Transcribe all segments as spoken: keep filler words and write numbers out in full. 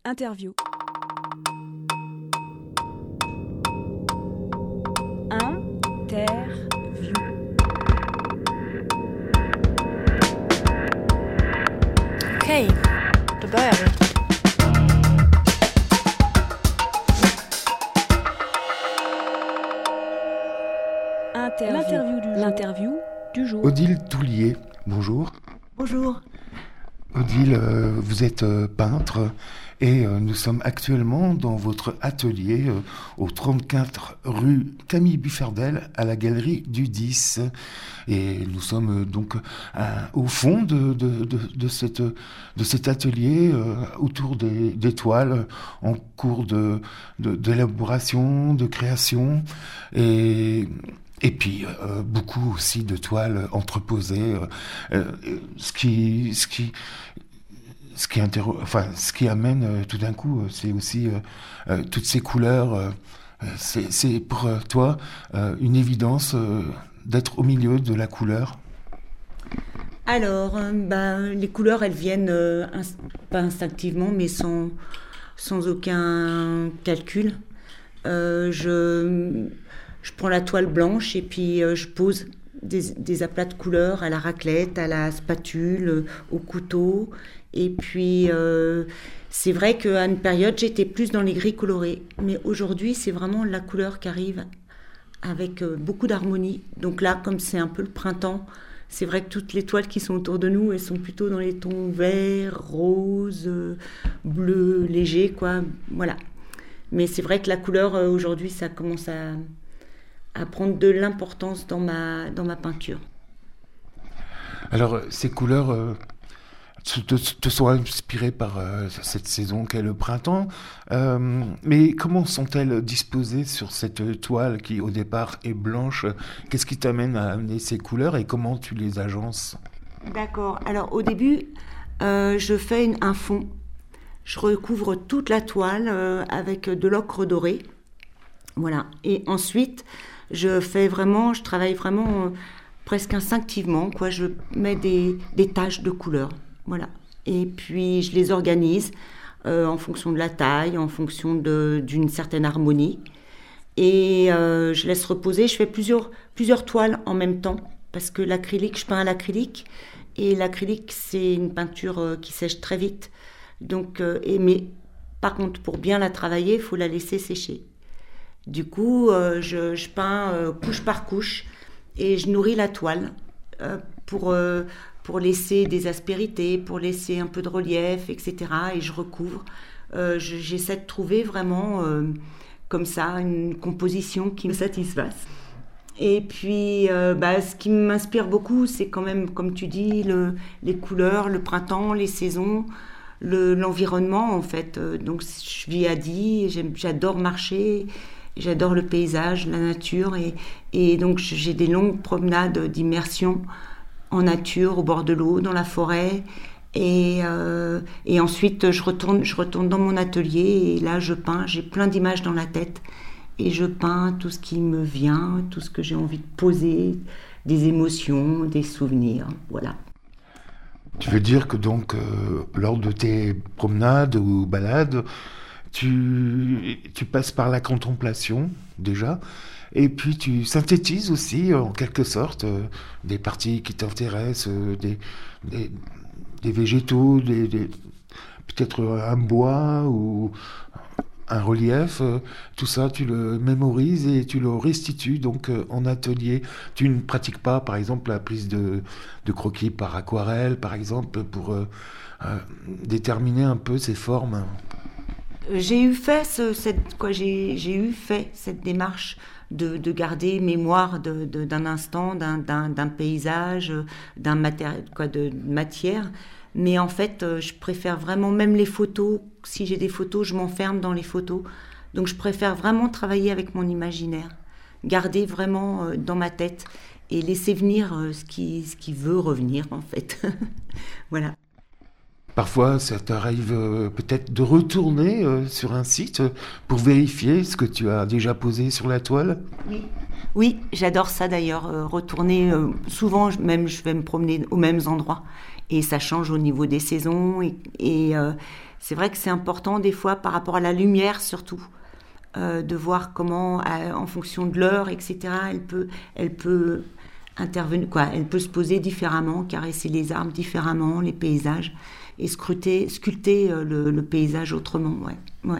Interview. Interview. Okej, då börjar vi. Interview. L'interview du jour. L'interview du jour. Odile Toulier, bonjour. Bonjour. Odile, euh, vous êtes euh, peintre et euh, nous sommes actuellement dans votre atelier euh, au trente-quatre rue Camille Buffardel à la galerie du dix. Et nous sommes euh, donc à- au fond de, de, de, de, cette, de cet atelier euh, autour des, des toiles en cours de, de, d'élaboration, de création et... Et puis euh, beaucoup aussi de toiles entreposées, euh, euh, ce qui, ce qui, ce qui interro- enfin, ce qui amène euh, tout d'un coup, euh, c'est aussi euh, euh, toutes ces couleurs. euh, euh, c'est, c'est pour euh, toi euh, une évidence euh, d'être au milieu de la couleur. Alors, euh, ben, les couleurs, elles viennent euh, ins- pas instinctivement, mais sans, sans aucun calcul. Euh, je, je prends la toile blanche et puis euh, je pose des, des aplats de couleurs à la raclette, à la spatule, euh, au couteau. Et puis, euh, c'est vrai qu'à une période, j'étais plus dans les gris colorés. Mais aujourd'hui, c'est vraiment la couleur qui arrive avec euh, beaucoup d'harmonie. Donc là, comme c'est un peu le printemps, c'est vrai que toutes les toiles qui sont autour de nous, elles sont plutôt dans les tons verts, roses, euh, bleus, légers, quoi. Voilà. Mais c'est vrai que la couleur, euh, aujourd'hui, ça commence à, à prendre de l'importance dans ma, dans ma peinture. Alors, euh, ces couleurs euh, te, te- te sont inspirées par euh, cette saison qu'est le printemps, Euh, mais comment sont-elles disposées sur cette toile qui, au départ, est blanche? Qu'est-ce qui t'amène à amener ces couleurs et comment tu les agences? D'accord. Alors au début, euh, je fais une- un fond. Je recouvre toute la toile euh, avec de l'ocre doré. Voilà. Et ensuite, je fais vraiment, je travaille vraiment euh, presque instinctivement, quoi. Je mets des, des taches de couleur. Voilà. Et puis je les organise euh, en fonction de la taille, en fonction de- d'une certaine harmonie. Et euh, je laisse reposer. Je fais plusieurs, plusieurs toiles en même temps parce que l'acrylique, je peins à l'acrylique. Et l'acrylique, c'est une peinture euh, qui sèche très vite. Donc, euh, et, mais par contre, pour bien la travailler, il faut la laisser sécher. Du coup, euh, je, je peins euh, couche par couche et je nourris la toile euh, pour, euh, pour laisser des aspérités, pour laisser un peu de relief, et cetera. Et je recouvre. Euh, je- j'essaie de trouver vraiment euh, comme ça une composition qui me satisfasse. Et puis, euh, bah, ce qui m'inspire beaucoup, c'est quand même, comme tu dis, le, les couleurs, le printemps, les saisons, le, l'environnement, en fait. Euh, donc, je vis à Die, j'aime- j'adore marcher, j'adore le paysage, la nature. Et, et donc, j'ai des longues promenades d'immersion en nature, au bord de l'eau, dans la forêt. Et, euh, et ensuite, je retourne, je retourne dans mon atelier et là, je peins. J'ai plein d'images dans la tête. Et je peins tout ce qui me vient, tout ce que j'ai envie de poser, des émotions, des souvenirs, voilà. Tu veux dire que donc, euh, lors de tes promenades ou balades, tu, tu passes par la contemplation, déjà, et puis tu synthétises aussi, en quelque sorte, euh, des parties qui t'intéressent, euh, des, des, des végétaux, des, des- peut-être un bois ou un relief, euh, tout ça, tu le mémorises et tu le restitues donc euh, en atelier. Tu ne pratiques pas, par exemple, la prise de, de croquis par aquarelle, par exemple, pour euh, euh, déterminer un peu ces formes. J'ai eu fait ce- cette, quoi, j'ai, j'ai eu fait cette démarche de, de garder mémoire de, de- d'un instant, d'un, d'un, d'un paysage, d'un matéri- quoi, de matière. Mais en fait, euh, je préfère vraiment, même les photos, si j'ai des photos, je m'enferme dans les photos. Donc je préfère vraiment travailler avec mon imaginaire, garder vraiment euh, dans ma tête et laisser venir euh, ce qui, ce qui veut revenir, en fait. Voilà. Parfois, ça t'arrive euh, peut-être de retourner euh, sur un site euh, pour vérifier ce que tu as déjà posé sur la toile. Oui, oui, j'adore ça d'ailleurs, euh, retourner. Euh, souvent, je- même, je vais me promener aux mêmes endroits et ça change au niveau des saisons et, et, euh, c'est vrai que c'est important des fois par rapport à la lumière surtout, euh, de voir comment, euh, en fonction de l'heure, et cetera, elle peut, elle peut intervenir, quoi, elle peut se poser différemment, caresser les arbres différemment, les paysages, et scruter, sculpter euh, le, le paysage autrement, ouais, ouais.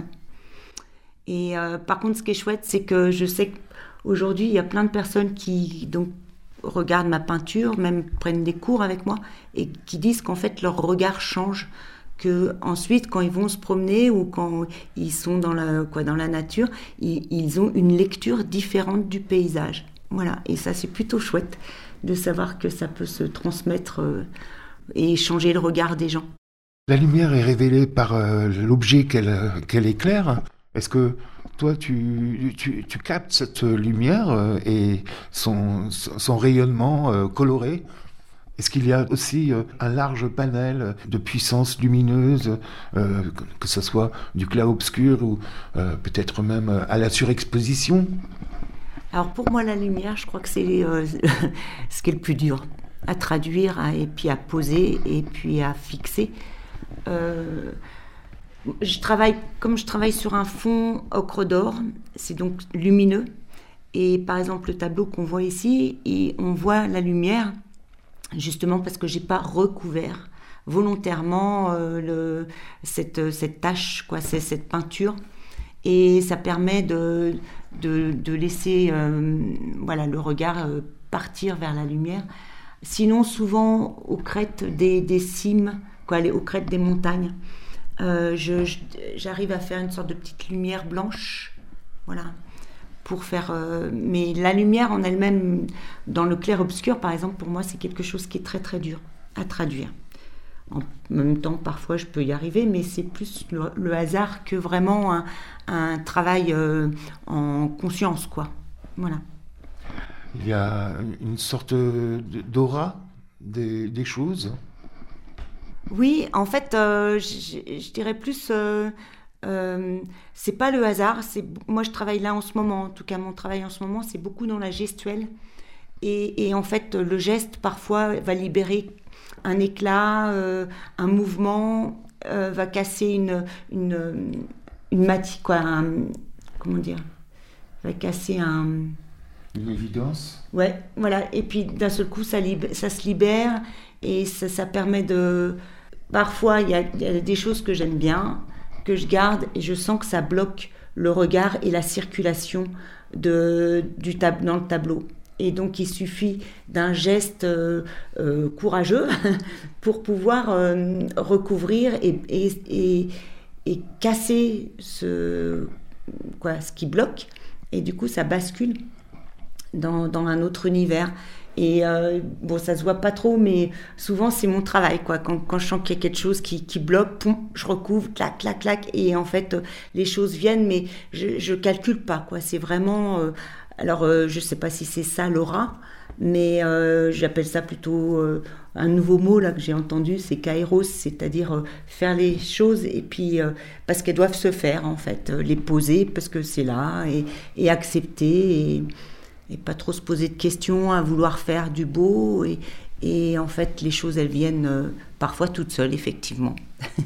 Et euh, par contre, ce qui est chouette, c'est que je sais qu'aujourd'hui, il y a plein de personnes qui donc, regardent ma peinture, même prennent des cours avec moi, et qui disent qu'en fait, leur regard change, que ensuite, quand ils vont se promener ou quand ils sont dans la, quoi, dans la nature, ils, ils ont une lecture différente du paysage. Voilà, et ça, c'est plutôt chouette de savoir que ça peut se transmettre euh, et changer le regard des gens. La lumière est révélée par euh, l'objet qu'elle, qu'elle éclaire. Est-ce que toi, tu, tu, tu captes cette lumière euh, et son, son rayonnement euh, coloré? Est-ce qu'il y a aussi euh, un large panel de puissance lumineuse, euh, que ce soit du clair-obscur ou euh, peut-être même à la surexposition? Alors pour moi, la lumière, je crois que c'est euh, ce qui est le plus dur à traduire à, et puis à poser et puis à fixer. Euh, Je travaille, comme je travaille sur un fond ocre d'or, c'est donc lumineux. Et par exemple, le tableau qu'on voit ici, et on voit la lumière, justement parce que je n'ai pas recouvert volontairement euh, le, cette, cette tache, quoi, c'est, cette peinture. Et ça permet de, de, de laisser euh, voilà, le regard euh, partir vers la lumière. Sinon, souvent, aux crêtes des, des cimes, quoi, aux crêtes des montagnes, Euh, je, je, j'arrive à faire une sorte de petite lumière blanche, voilà, pour faire. Euh, mais la lumière en elle-même, dans le clair-obscur, par exemple, pour moi, c'est quelque chose qui est très très dur à traduire. En même temps, parfois, je peux y arriver, mais c'est plus le, le hasard que vraiment un, un travail euh, en conscience, quoi. Voilà. Il y a une sorte d'aura des, des choses. Oui, en fait, euh, je, je dirais plus, euh, euh, c'est pas le hasard. C'est, moi, je travaille là en ce moment. En tout cas, mon travail en ce moment, c'est beaucoup dans la gestuelle. Et, et en fait, le geste, parfois, va libérer un éclat, euh, un mouvement, euh, va casser une, une, une matière, quoi, un, comment dire, va casser un... Une évidence. Ouais, voilà. Et puis, d'un seul coup, ça, lib- ça se libère et ça, ça permet de... Parfois, il y, y a des choses que j'aime bien, que je garde, et je sens que ça bloque le regard et la circulation de, du tab- dans le tableau. Et donc, il suffit d'un geste euh, euh, courageux pour pouvoir euh, recouvrir et, et, et, et casser ce, quoi, ce qui bloque. Et du coup, ça bascule dans, dans un autre univers. Et euh, bon, ça se voit pas trop, mais souvent c'est mon travail, quoi. Quand, quand je sens qu'il y a quelque chose qui, qui bloque, poum, je recouvre, clac, clac, clac, et en fait euh, les choses viennent, mais je, je calcule pas, quoi. C'est vraiment, euh, alors euh, je sais pas si c'est ça l'aura, mais euh, j'appelle ça plutôt euh, un nouveau mot là que j'ai entendu, c'est kairos, c'est-à-dire euh, faire les choses et puis euh, parce qu'elles doivent se faire en fait, euh, les poser parce que c'est là et, et accepter et et pas trop se poser de questions, à vouloir faire du beau. Et, et en fait, les choses, elles viennent euh, parfois toutes seules, effectivement.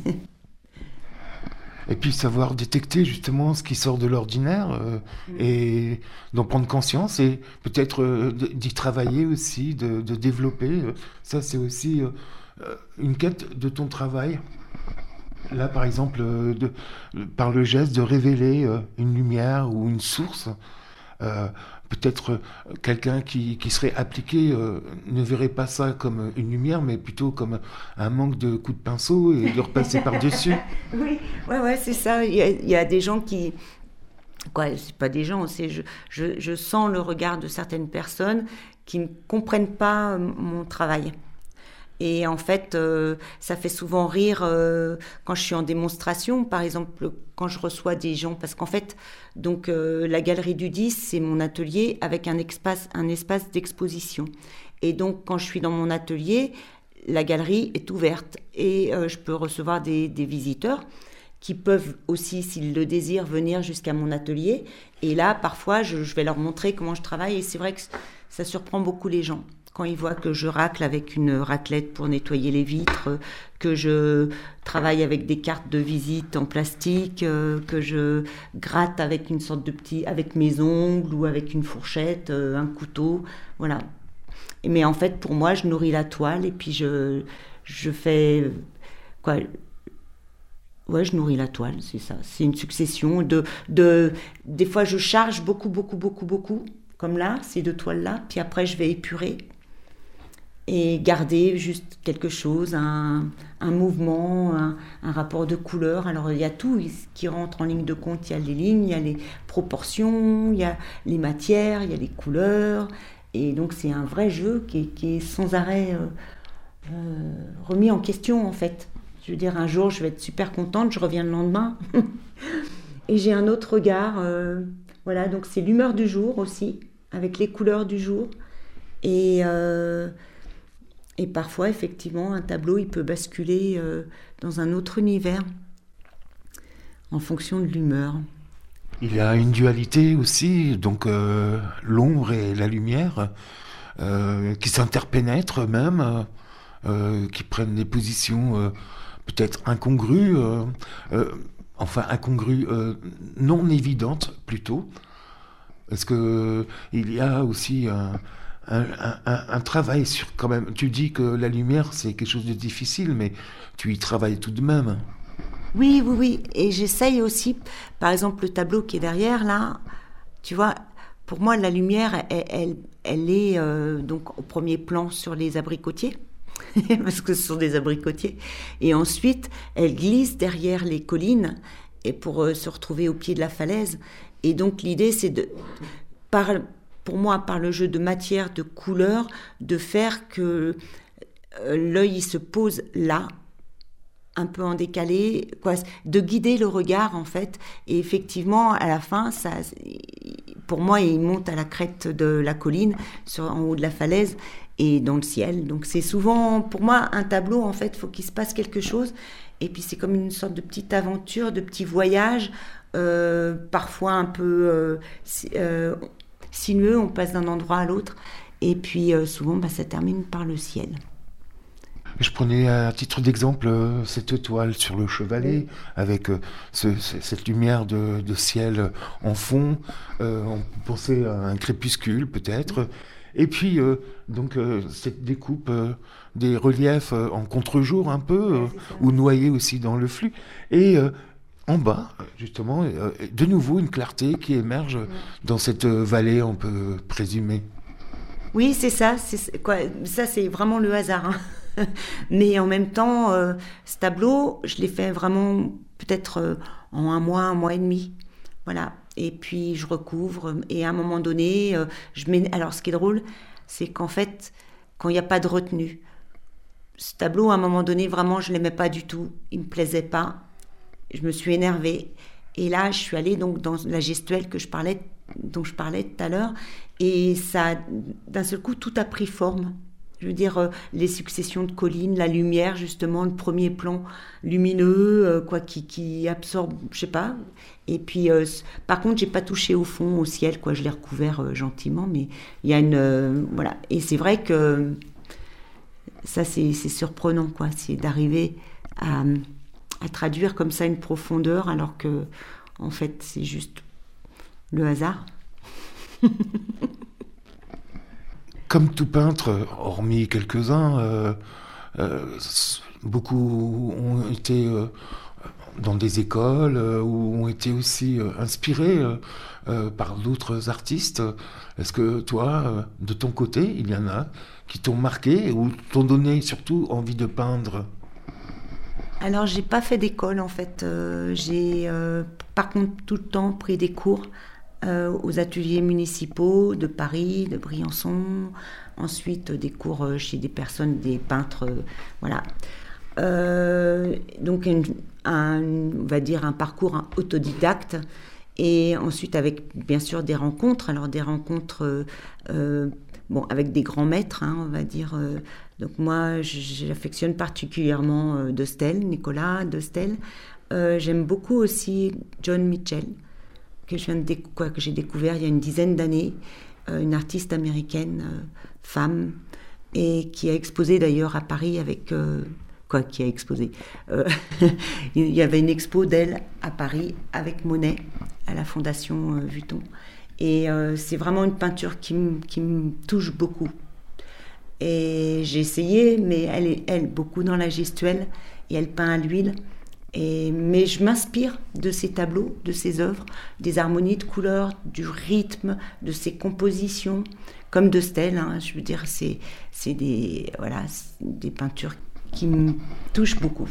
Et puis savoir détecter justement ce qui sort de l'ordinaire euh, mmh. et d'en prendre conscience et peut-être euh, d'y travailler aussi, de, de développer. Ça, c'est aussi euh, une quête de ton travail. Là, par exemple, euh, de, par le geste de révéler euh, une lumière ou une source. Euh, peut-être euh, quelqu'un qui, qui serait appliqué euh, ne verrait pas ça comme une lumière, mais plutôt comme un manque de coups de pinceau et de repasser par-dessus. Oui, ouais, ouais, c'est ça. Il y a, il y a des gens qui... Quoi, c'est pas des gens, c'est je, je, je sens le regard de certaines personnes qui ne comprennent pas mon travail. Et en fait, euh, ça fait souvent rire euh, quand je suis en démonstration, par exemple, quand je reçois des gens, parce qu'en fait, donc euh, la Galerie du dix, c'est mon atelier avec un espace, un espace d'exposition. Et donc, quand je suis dans mon atelier, la galerie est ouverte et euh, je peux recevoir des, des visiteurs qui peuvent aussi, s'ils le désirent, venir jusqu'à mon atelier. Et là, parfois, je, je vais leur montrer comment je travaille et c'est vrai que ça surprend beaucoup les gens. quand ils voient que je racle avec une raclette pour nettoyer les vitres, que je travaille avec des cartes de visite en plastique, euh, que je gratte avec une sorte de petit, avec mes ongles ou avec une fourchette, euh, un couteau, voilà. Mais en fait, pour moi, je nourris la toile et puis je, je fais quoi. Ouais, je nourris la toile, c'est ça. C'est une succession de, de... Des fois, je charge beaucoup, beaucoup, beaucoup, beaucoup, comme là, ces deux toiles-là. Puis après, je vais épurer et garder juste quelque chose, un, un mouvement, un, un rapport de couleur. Alors, il y a tout qui rentre en ligne de compte. Il y a les lignes, il y a les proportions, il y a les matières, il y a les couleurs. Et donc, c'est un vrai jeu qui est, qui est sans arrêt euh, euh, remis en question, en fait. Je veux dire, un jour, je vais être super contente, je reviens le lendemain. Et j'ai un autre regard. Euh, voilà, donc c'est l'humeur du jour aussi, avec les couleurs du jour. Et, euh, et parfois, effectivement, un tableau, il peut basculer euh, dans un autre univers en fonction de l'humeur. Il y a une dualité aussi, donc euh, l'ombre et la lumière, euh, qui s'interpénètrent même, euh, qui prennent des positions... Euh, peut-être incongrues, euh, euh, enfin incongrues, euh, non évidentes plutôt. Est-ce que il y a aussi un, un, un, un travail sur quand même. Tu dis que la lumière c'est quelque chose de difficile, mais tu y travailles tout de même. Oui, oui, oui. Et j'essaye aussi, par exemple le tableau qui est derrière là, tu vois. Pour moi, la lumière, elle, elle, elle est euh, donc au premier plan sur les abricotiers. Parce que ce sont des abricotiers. Et ensuite, elle glisse derrière les collines et pour euh, se retrouver au pied de la falaise. Et donc, l'idée, c'est de, par, pour moi, par le jeu de matière, de couleur, de faire que euh, l'œil il se pose là, un peu en décalé, quoi, de guider le regard, en fait. Et effectivement, à la fin, ça, pour moi, il monte à la crête de la colline, sur, en haut de la falaise, et dans le ciel. Donc c'est souvent, pour moi, un tableau, en fait, il faut qu'il se passe quelque chose. Et puis c'est comme une sorte de petite aventure, de petit voyage, euh, parfois un peu euh, euh, sinueux, on passe d'un endroit à l'autre. Et puis euh, souvent, bah, ça termine par le ciel. Je prenais à titre d'exemple euh, cette toile sur le chevalet, oui. avec euh, ce, ce, cette lumière de, de ciel en fond. Euh, on pensait à un crépuscule peut-être. Oui. Et puis, euh, donc, euh, cette découpe euh, des reliefs euh, en contre-jour un peu, euh, ouais, ou noyés aussi dans le flux. Et euh, en bas, justement, euh, de nouveau une clarté qui émerge ouais. dans cette vallée, on peut présumer. Oui, c'est ça. C'est, quoi, ça, c'est vraiment le hasard. Hein. Mais en même temps, euh, ce tableau, je l'ai fait vraiment peut-être euh, en un mois, un mois et demi. Voilà. Et puis je recouvre, et à un moment donné, euh, je mets... Alors ce qui est drôle, c'est qu'en fait, quand il n'y a pas de retenue, ce tableau, à un moment donné, vraiment, je ne l'aimais pas du tout, il ne me plaisait pas, je me suis énervée, et là, je suis allée donc dans la gestuelle que je parlais, dont je parlais tout à l'heure, et ça, d'un seul coup, tout a pris forme. Je veux dire, euh, les successions de collines, la lumière, justement, le premier plan lumineux, euh, quoi, qui, qui absorbe, je sais pas. Et puis, euh, par contre, j'ai pas touché au fond, au ciel, quoi. Je l'ai recouvert euh, gentiment, mais il y a une, euh, voilà. Et c'est vrai que ça, c'est, c'est surprenant, quoi. C'est d'arriver à, à traduire comme ça une profondeur, alors que, en fait, c'est juste le hasard. Comme tout peintre, hormis quelques-uns, euh, euh, beaucoup ont été euh, dans des écoles euh, ou ont été aussi euh, inspirés euh, euh, par d'autres artistes. Est-ce que toi, euh, de ton côté, il y en a qui t'ont marqué ou t'ont donné surtout envie de peindre ? Alors, j'ai pas fait d'école en fait. Euh, j'ai euh, par contre tout le temps pris des cours. Euh, aux ateliers municipaux de Paris, de Briançon, ensuite des cours chez des personnes, des peintres, euh, voilà. Euh, donc une, un, on va dire un parcours un autodidacte, et ensuite avec bien sûr des rencontres, alors des rencontres euh, bon, avec des grands maîtres, hein, on va dire. Euh, donc moi, j'affectionne particulièrement euh, De Stijl, Nicolas De Stijl. Euh, j'aime beaucoup aussi John Mitchell, que, je viens de décou- quoi, que j'ai découvert il y a une dizaine d'années, euh, une artiste américaine, euh, femme, et qui a exposé d'ailleurs à Paris avec... Euh, quoi, qui a exposé euh, il y avait une expo d'elle à Paris avec Monet, à la Fondation euh, Vuitton. Et euh, c'est vraiment une peinture qui me touche beaucoup. Et j'ai essayé, mais elle est, elle, beaucoup dans la gestuelle, et elle peint à l'huile. Et, mais je m'inspire de ses tableaux, de ses œuvres, des harmonies de couleurs, du rythme, de ses compositions, comme de Stèle. Hein, je veux dire, c'est, c'est des, voilà, c'est des peintures qui me touchent beaucoup.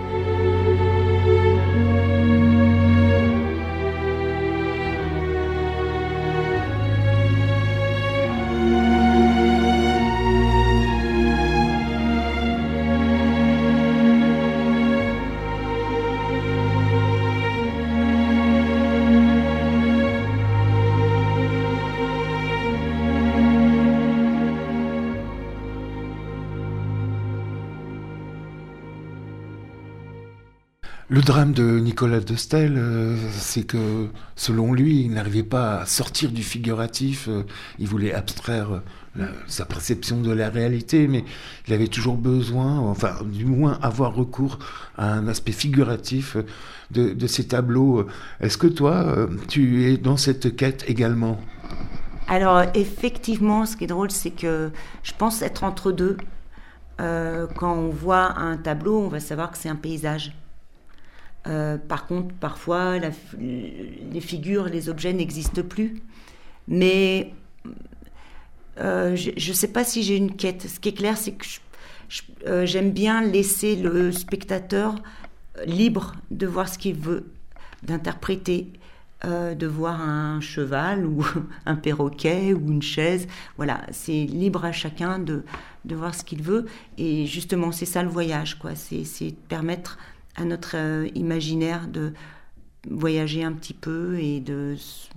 Le drame de Nicolas de Staël, euh, c'est que, selon lui, il n'arrivait pas à sortir du figuratif. Euh, il voulait abstraire euh, la, sa perception de la réalité, mais il avait toujours besoin, enfin, du moins, avoir recours à un aspect figuratif de, de ses tableaux. Est-ce que toi, euh, tu es dans cette quête également ? Alors, effectivement, ce qui est drôle, c'est que je pense être entre deux. Euh, quand on voit un tableau, on va savoir que c'est un paysage. Euh, par contre, parfois, la, les figures, les objets n'existent plus. Mais euh, je ne sais pas si j'ai une quête. Ce qui est clair, c'est que je, je, euh, j'aime bien laisser le spectateur libre de voir ce qu'il veut, d'interpréter, euh, de voir un cheval ou un perroquet ou une chaise. Voilà, c'est libre à chacun de, de voir ce qu'il veut. Et justement, c'est ça le voyage, quoi. C'est, c'est permettre à notre euh, imaginaire de voyager un petit peu et de...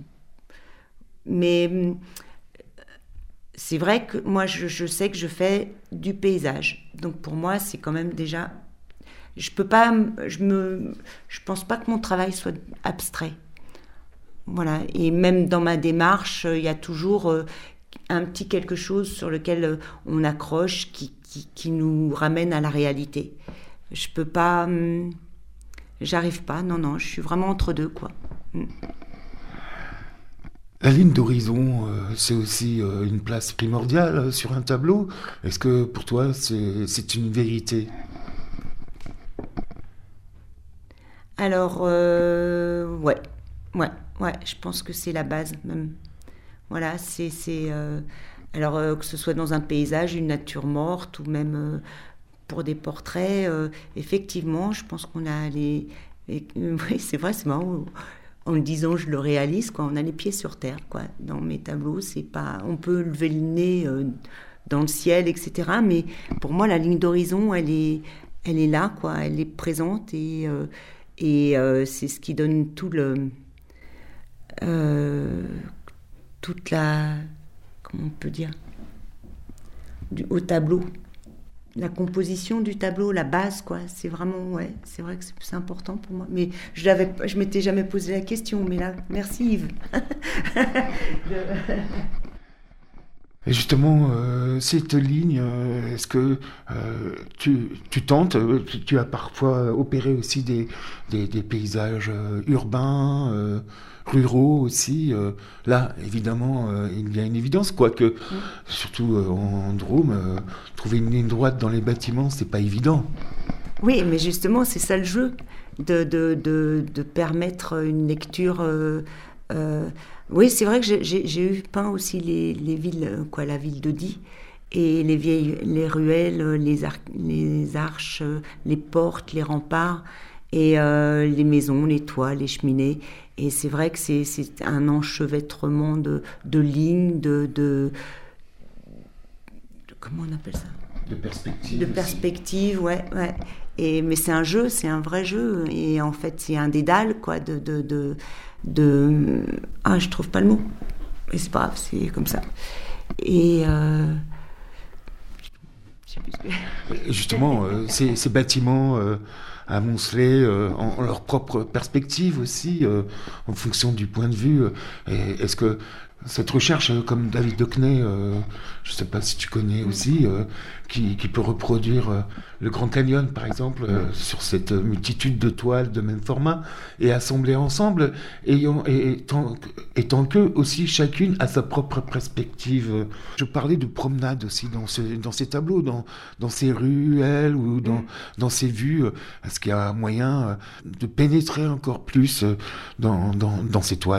Mais c'est vrai que moi, je, je sais que je fais du paysage. Donc pour moi, c'est quand même déjà... Je peux pas... Je me... Je pense pas que mon travail soit abstrait. Voilà. Et même dans ma démarche, il y a toujours euh, un petit quelque chose sur lequel on accroche qui, qui, qui nous ramène à la réalité. Je peux pas... Hum, j'arrive pas, non, non, je suis vraiment entre deux, quoi. Hum. La ligne d'horizon, euh, c'est aussi euh, une place primordiale euh, sur un tableau. Est-ce que pour toi, c'est, c'est une vérité ? Alors, euh, ouais, ouais, ouais, je pense que c'est la base, même. Voilà, c'est... c'est euh, alors, euh, que ce soit dans un paysage, une nature morte, ou même... Euh, pour des portraits, euh, effectivement, je pense qu'on a les... les euh, oui, c'est vrai, c'est marrant. En le disant, je le réalise, quoi. On a les pieds sur terre, quoi. Dans mes tableaux, c'est pas... On peut lever le nez euh, dans le ciel, et cetera. Mais pour moi, la ligne d'horizon, elle est, elle est là, quoi. Elle est présente et, euh, et euh, c'est ce qui donne tout le... Euh, toute la... Comment on peut dire du, au tableau. La composition du tableau, la base, quoi, c'est vraiment, ouais, c'est vrai que c'est, c'est important pour moi. Mais je l'avais, je m'étais jamais posé la question, mais là, merci Yves. Et justement, euh, cette ligne, euh, est-ce que euh, tu, tu tentes, tu, tu as parfois opéré aussi des, des, des paysages euh, urbains, euh, ruraux aussi. Euh, là, évidemment, euh, il y a une évidence, quoique, mmh. surtout euh, en, en Drôme, euh, trouver une ligne droite dans les bâtiments, c'est pas évident. Oui, mais justement, c'est ça le jeu, de, de, de, de permettre une lecture... Euh, euh, oui, c'est vrai que j'ai, j'ai, j'ai eu peint aussi les, les villes, quoi, la ville de Die, et les vieilles, les ruelles, les, ar- les arches, les portes, les remparts, et euh, les maisons, les toits, les cheminées. Et c'est vrai que c'est, c'est un enchevêtrement de, de lignes, de, de, de... Comment on appelle ça ? De perspective. De perspective, ouais, ouais. Et, mais c'est un jeu, c'est un vrai jeu. Et en fait, c'est un dédale, quoi, de... de, de, de... Ah, je trouve pas le mot. Mais c'est pas grave, c'est comme ça. Et... Euh... Je sais plus ce que... Justement, euh, ces, ces bâtiments... Euh... amoncelés euh, en, en leur propre perspective aussi, euh, en fonction du point de vue. Euh, et est-ce que Cette recherche, comme David Hockney, euh, je ne sais pas si tu connais aussi, euh, qui, qui peut reproduire euh, le Grand Canyon, par exemple, euh, sur cette multitude de toiles de même format, et assembler ensemble, ayant, et, étant, étant que aussi chacune a sa propre perspective. Je parlais de promenade aussi dans, ce, dans ces tableaux, dans, dans ces ruelles ou dans, mmh. dans ces vues. Est-ce qu'il y a moyen de pénétrer encore plus dans, dans, dans ces toiles ?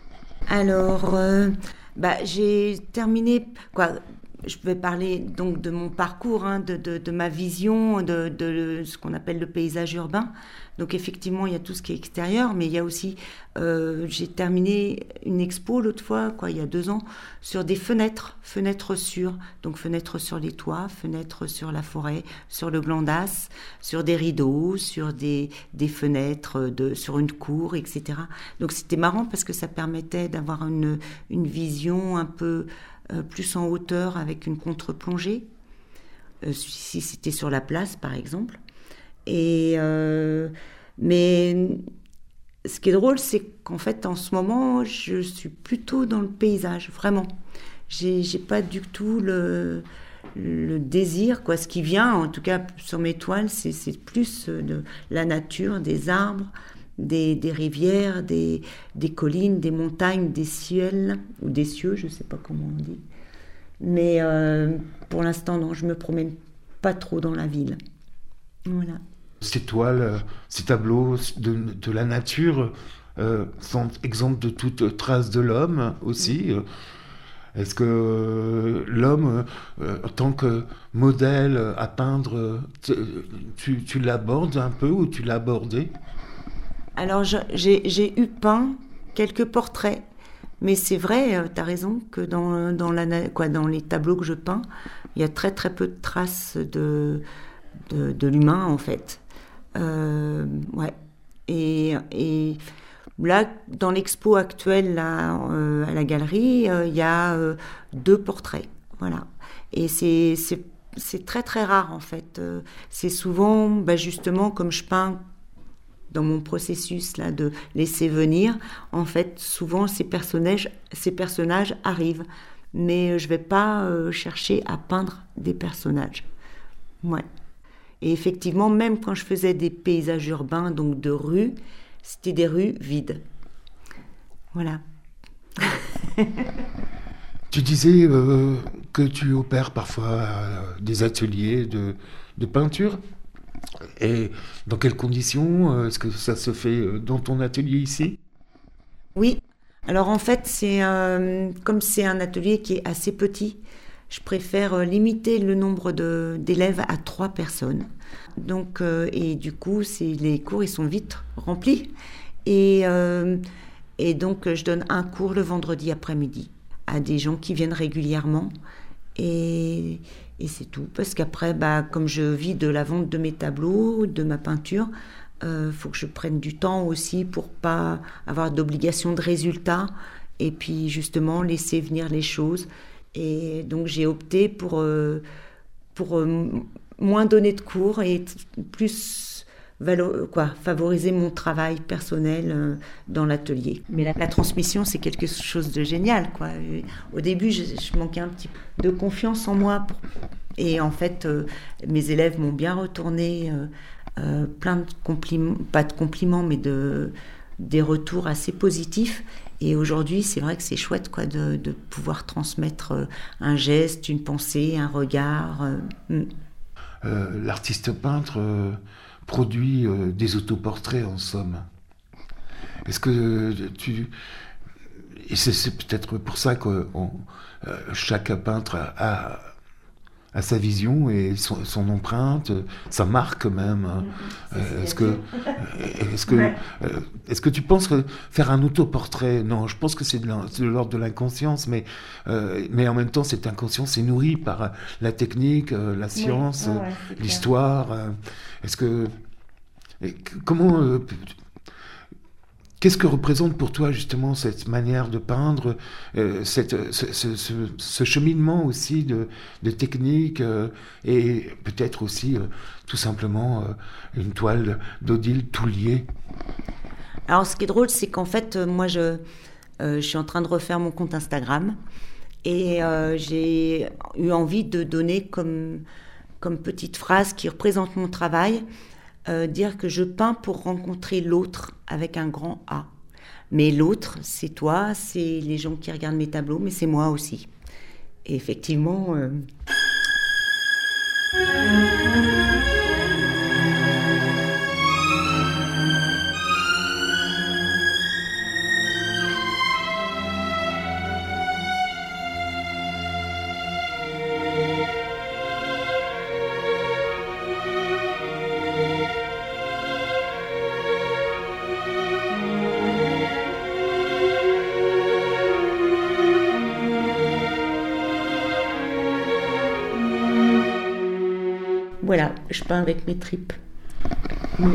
Alors, euh, bah, j'ai terminé, quoi, je vais parler donc de mon parcours, hein, de, de, de ma vision de, de ce qu'on appelle le paysage urbain. Donc effectivement, il y a tout ce qui est extérieur, mais il y a aussi, euh, j'ai terminé une expo l'autre fois, quoi, il y a deux ans, sur des fenêtres, fenêtres sur, donc fenêtres sur les toits, fenêtres sur la forêt, sur le Glandas, sur des rideaux, sur des, des fenêtres, de, sur une cour, et cetera. Donc c'était marrant parce que ça permettait d'avoir une, une vision un peu euh, plus en hauteur avec une contre-plongée, euh, si c'était sur la place par exemple. Et euh, mais ce qui est drôle, c'est qu'en fait, en ce moment, je suis plutôt dans le paysage, vraiment. J'ai, j'ai pas du tout le, le désir, quoi. Ce qui vient, en tout cas, sur mes toiles, c'est, c'est plus de la nature, des arbres, des, des rivières, des, des collines, des montagnes, des ciels, ou des cieux, je sais pas comment on dit. Mais euh, pour l'instant, non, je me promène pas trop dans la ville. Voilà. Ces toiles, ces tableaux de, de la nature euh, sont exempts de toute trace de l'homme aussi. Est-ce que l'homme, euh, en tant que modèle à peindre, tu, tu l'abordes un peu ou tu l'as abordé ? Alors, je, j'ai, j'ai eu peint quelques portraits, mais c'est vrai, tu as raison, que dans, dans, la, quoi, dans les tableaux que je peins, il y a très très peu de traces de, de, de l'humain en fait. Euh, ouais. Et, et là, dans l'expo actuelle là, euh, à la galerie, il euh, y a euh, deux portraits. Voilà. Et c'est, c'est, c'est très très rare en fait. Euh, c'est souvent, bah, justement, comme je peins dans mon processus là, de laisser venir, en fait, souvent ces personnages, ces personnages arrivent. Mais je ne vais pas euh, chercher à peindre des personnages. Ouais. Et effectivement, même quand je faisais des paysages urbains, donc de rues, c'était des rues vides. Voilà. Tu disais euh, que tu opères parfois euh, des ateliers de, de peinture. Et dans quelles conditions ? Est-ce que ça se fait dans ton atelier ici ? Oui. Alors en fait, c'est euh, comme c'est un atelier qui est assez petit, je préfère euh, limiter le nombre de, d'élèves à trois personnes. Donc, euh, et du coup, c'est, les cours ils sont vite remplis. Et, euh, et donc, je donne un cours le vendredi après-midi à des gens qui viennent régulièrement. Et, et c'est tout. Parce qu'après, bah, comme je vis de la vente de mes tableaux, de ma peinture, il euh, faut que je prenne du temps aussi pour pas avoir d'obligation de résultat et puis justement laisser venir les choses. Et donc j'ai opté pour, euh, pour euh, moins donner de cours et plus valo- quoi, favoriser mon travail personnel euh, dans l'atelier. Mais la, la transmission, c'est quelque chose de génial, quoi. Et au début, je, je manquais un petit peu de confiance en moi. Pour... Et en fait, euh, mes élèves m'ont bien retourné euh, euh, plein de compliments, pas de compliments, mais de, des retours assez positifs. Et aujourd'hui, c'est vrai que c'est chouette quoi, de, de pouvoir transmettre un geste, une pensée, un regard. Euh. Euh, l'artiste peintre euh, produit euh, des autoportraits, en somme. Est-ce que tu... Et c'est, c'est peut-être pour ça que on, euh, chaque peintre a, a, a sa vision et son, son empreinte, sa marque même. Euh, est-ce que, est-ce que, ouais. euh, est-ce que tu penses que faire un autoportrait, non, je pense que c'est de, c'est de l'ordre de l'inconscience, mais, euh, mais en même temps, cette inconscience est nourrie par la technique, euh, la science, oui. ouais, ouais, l'histoire. Euh, est-ce que, et, comment, euh, qu'est-ce que représente pour toi justement cette manière de peindre, euh, cette, ce, ce, ce, ce cheminement aussi de, de technique euh, et peut-être aussi euh, tout simplement euh, une toile d'Odile Toulier ? Alors ce qui est drôle, c'est qu'en fait, euh, moi je, Euh, je suis en train de refaire mon compte Instagram et euh, j'ai eu envie de donner comme, comme petite phrase qui représente mon travail, euh, dire que je peins pour rencontrer l'autre avec un grand A. Mais l'autre, c'est toi, c'est les gens qui regardent mes tableaux, mais c'est moi aussi. Et effectivement... Euh... Voilà, je peins avec mes tripes. Oui.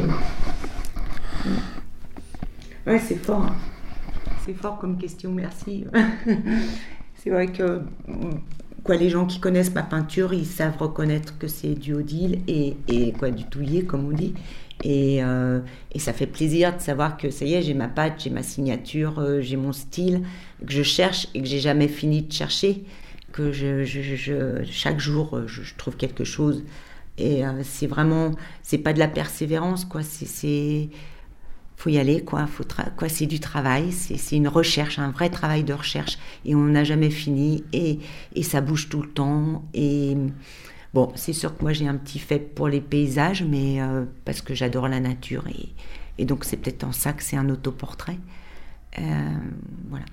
Ouais, c'est fort. Hein. C'est fort comme question, merci. C'est vrai que quoi, les gens qui connaissent ma peinture, ils savent reconnaître que c'est du Odile et, et quoi, du Touillet, comme on dit. Et, euh, et ça fait plaisir de savoir que ça y est, j'ai ma patte, j'ai ma signature, euh, j'ai mon style, que je cherche et que j'ai jamais fini de chercher. Que je, je, je, chaque jour, je, je trouve quelque chose. Et euh, c'est vraiment, c'est pas de la persévérance, quoi. C'est, c'est faut y aller, quoi. Faut tra- quoi. C'est du travail, c'est, c'est une recherche, un vrai travail de recherche. Et on n'a jamais fini. Et, et ça bouge tout le temps. Et bon, c'est sûr que moi j'ai un petit faible pour les paysages, mais euh, parce que j'adore la nature. Et, et donc c'est peut-être en ça que c'est un autoportrait. Euh, voilà.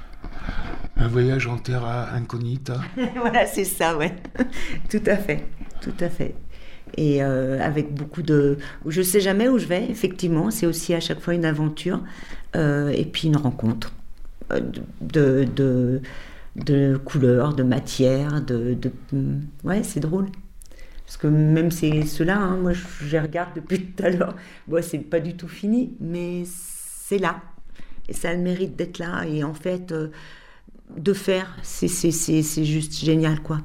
Un voyage en terra incognita. Voilà, c'est ça, ouais. Tout à fait, tout à fait. Et euh, avec beaucoup de... Je ne sais jamais où je vais, effectivement. C'est aussi à chaque fois une aventure. Euh, et puis une rencontre euh, de, de, de couleurs, de matières. De, de... Ouais, c'est drôle. Parce que même c'est ceux-là, hein, moi je, je les regarde depuis tout à l'heure. Bon, c'est pas du tout fini, mais c'est là. Et ça a le mérite d'être là. Et en fait, euh, de faire, c'est, c'est, c'est, c'est juste génial, quoi.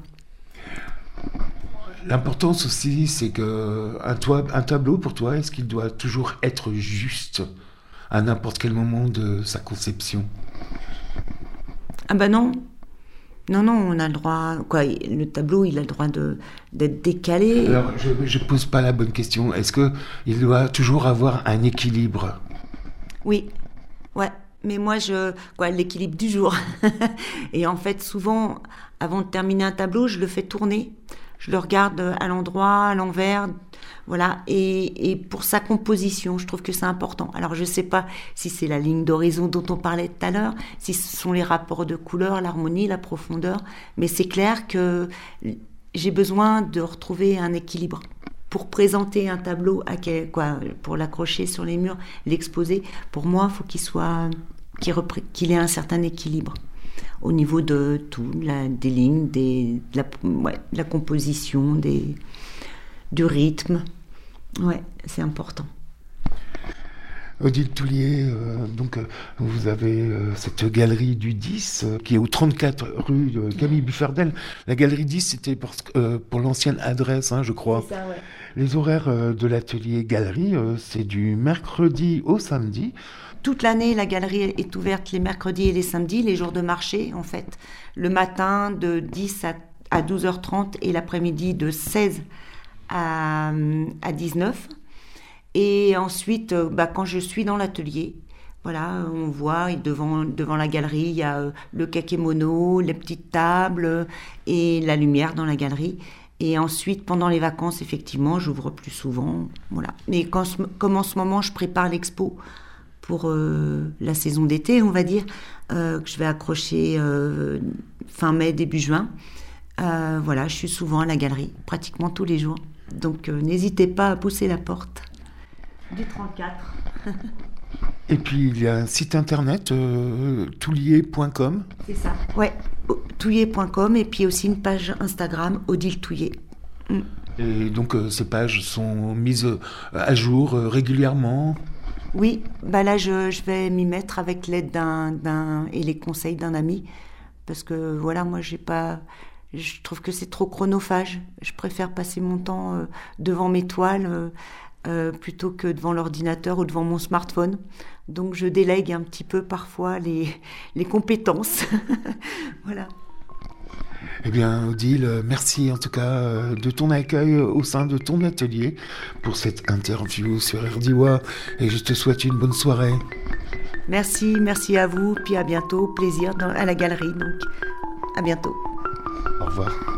L'importance aussi, c'est que un, toi, un tableau, pour toi, est-ce qu'il doit toujours être juste à n'importe quel moment de sa conception ? Ah ben non. Non, non, on a le droit... Quoi, le tableau, il a le droit de, d'être décalé. Alors, je ne pose pas la bonne question. Est-ce qu'il doit toujours avoir un équilibre ? Oui, ouais. Mais moi, je, quoi, l'équilibre du jour. Et en fait, souvent, avant de terminer un tableau, je le fais tourner. Je le regarde à l'endroit, à l'envers, voilà. Et, et pour sa composition, je trouve que c'est important. Alors, je ne sais pas si c'est la ligne d'horizon dont on parlait tout à l'heure, si ce sont les rapports de couleurs, l'harmonie, la profondeur. Mais c'est clair que j'ai besoin de retrouver un équilibre. Pour présenter un tableau, à quel, quoi, pour l'accrocher sur les murs, l'exposer, pour moi, il faut qu'il soit... Qu'il, repré- qu'il ait un certain équilibre au niveau de tout, la, des lignes, des, de, la, ouais, de la composition, des, du rythme. Ouais, c'est important. Odile Touillet, euh, donc euh, vous avez euh, cette galerie du dix euh, qui est au trente-quatre rue euh, Camille Buffardel. La galerie dix, c'était pour, euh, pour l'ancienne adresse, hein, je crois. C'est ça, ouais. Les horaires euh, de l'atelier galerie, euh, c'est du mercredi au samedi. Toute l'année, la galerie est ouverte les mercredis et les samedis, les jours de marché, en fait. Le matin, de dix à douze heures trente et l'après-midi, de seize à dix-neuf. Et ensuite, bah, quand je suis dans l'atelier, voilà, on voit devant, devant la galerie, il y a le kakémono, les petites tables et la lumière dans la galerie. Et ensuite, pendant les vacances, effectivement, j'ouvre plus souvent. Voilà. Mais quand, comme en ce moment, je prépare l'expo pour euh, la saison d'été, on va dire, euh, que je vais accrocher euh, fin mai, début juin. Euh, voilà, je suis souvent à la galerie, pratiquement tous les jours. Donc, euh, n'hésitez pas à pousser la porte. Du trente-quatre. Et puis, il y a un site internet, euh, touillet point com. C'est ça. Ouais, touillet point com, et puis aussi une page Instagram, Odile Touillet. Mm. Et donc, euh, ces pages sont mises à jour euh, régulièrement. Oui, bah là je, je vais m'y mettre avec l'aide d'un, d'un et les conseils d'un ami, parce que voilà, moi j'ai pas, je trouve que c'est trop chronophage. Je préfère passer mon temps euh, devant mes toiles, euh, euh, plutôt que devant l'ordinateur ou devant mon smartphone. Donc je délègue un petit peu parfois les, les compétences. Voilà. Eh bien, Odile, merci en tout cas de ton accueil au sein de ton atelier pour cette interview sur R D I W A et je te souhaite une bonne soirée. Merci, merci à vous, puis à bientôt, plaisir dans, à la galerie, donc à bientôt. Au revoir.